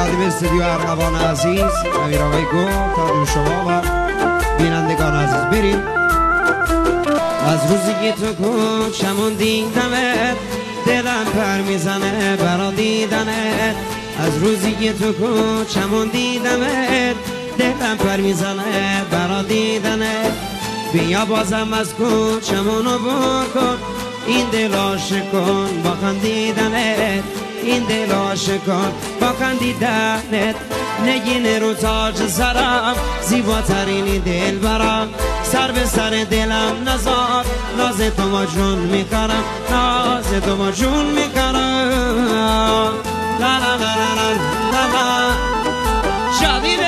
تقدیم استودیو ارغوان عزیز امیر آقای گل تقدیم شما و بینندگان عزیز. بریم. از روزی که تو کوچمون دیدمت دلم پر میزنه برا دیدنت. از روزی که تو کوچمون دیدمت دلم پر میزنه برا دیدنت. بیا بازم از کوچمونو بکن این دل عاشق کن با خندیدنت. این دل عاشق کن با خندیدنت. نگین رو تاج سرم زیباترین دل برم. سر به سر دلم نزار ناز تو مجنون میکنم. ناز تو مجنون میکنم. لا لا لا لا لا لا. شادی